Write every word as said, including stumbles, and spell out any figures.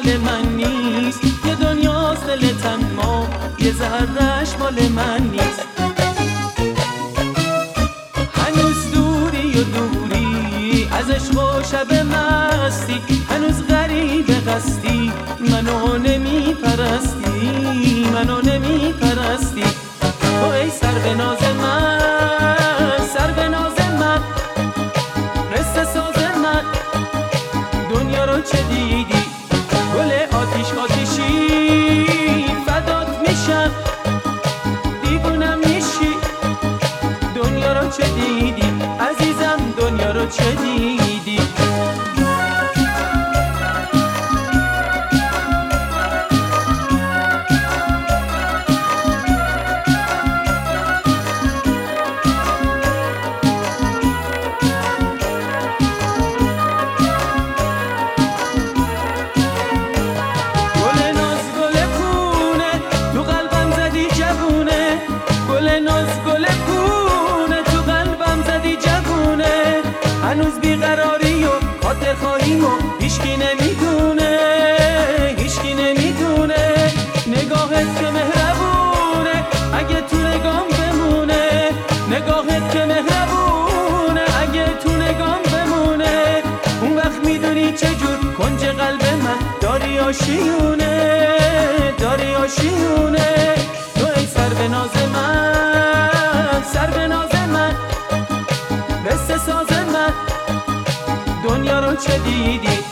مال من نیست، یه دنیاست دلت اما یه ذره‌اش مال من نیست. هنوز دوری و دوری از عشق و شب مستی، هنوز غریب قصدی منو نمی پرستی، منو نمی پرستی. تو ای سر به ناز من، سر به ناز من، قصه ساز من، دنیا رو چه دیدی؟ گل آتیش آتیشی فدات میشم، دیوونم میشی. دنیا رو چه دیدی عزیزم، دنیا رو چه دیدی؟ هنوز بیقراری و خاطر خواهیم و هیچکی نمیدونه، هیچکی نمیدونه. نگاهت که مهربونه اگه تو نگام بمونه، نگاهت که مهربونه اگه تو نگام بمونه. اون وقت میدونی چجور کنج قلب من داری آشیونه، داری آشیونه. تو ای سر به ناز من، سر به ناز من، قصه ساز من، دنیا رو چه دیدی؟